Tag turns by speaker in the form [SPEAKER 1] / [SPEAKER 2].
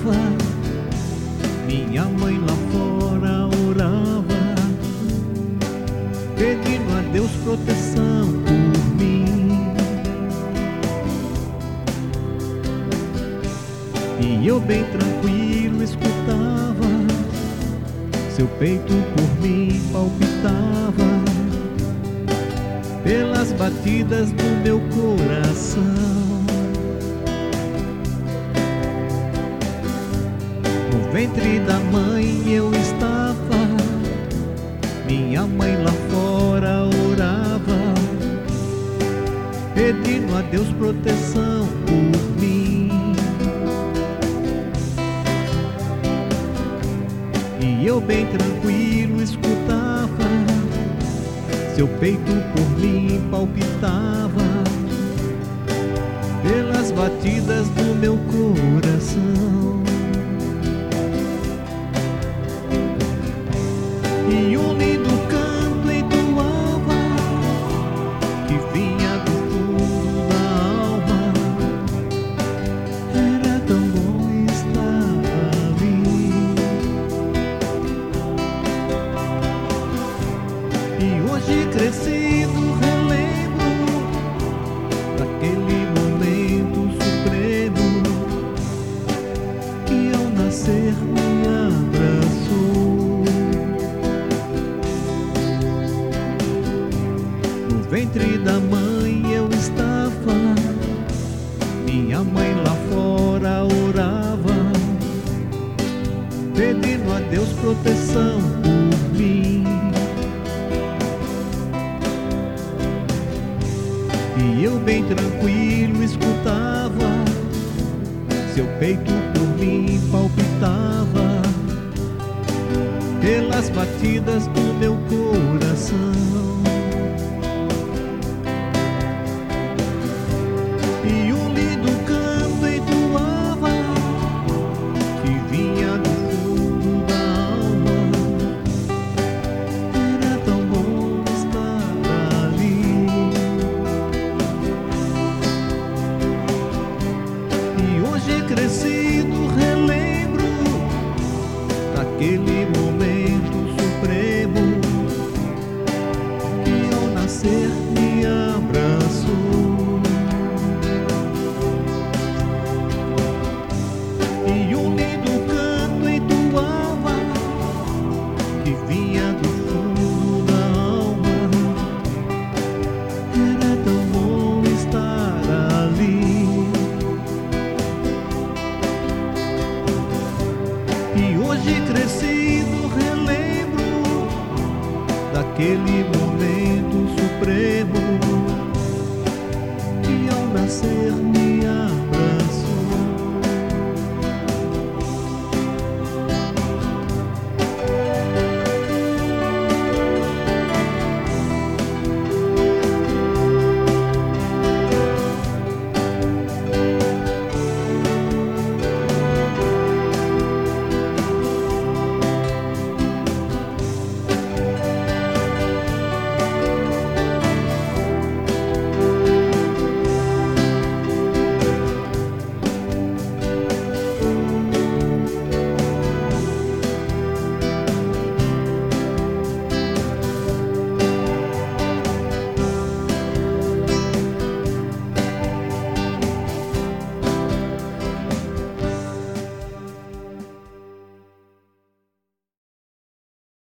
[SPEAKER 1] escutava, minha mãe lá fora orava, pedindo a Deus proteção por mim. E eu bem tranquilo escutava, seu peito por mim palpitava, pelas batidas do meu coração. No ventre da mãe eu estava, minha mãe lá fora orava, pedindo a Deus proteção por mim. E eu bem tranquilo escutava, seu peito por mim palpitava, pelas batidas do meu coração. E um lindo canto entoava, que vinha do fundo da alma. Era tão bom estar ali. E hoje crescido relembro daquele momento supremo, que ao nascer me abraçou. No ventre da mãe eu estava, minha mãe lá fora orava, pedindo a Deus proteção por mim. E eu bem tranquilo escutava, seu peito por mim palpitava, pelas batidas do meu coração. E um lindo canto entoava, que vinha do fundo da alma. Era tão bom estar ali. E hoje crescido relembro daquele momento supremo, que ao nascer me abraçou. E um lindo canto entoava, que vinha do fundo da alma. Era tão bom estar ali. E hoje crescido relembro daquele momento supremo, que ao nascer me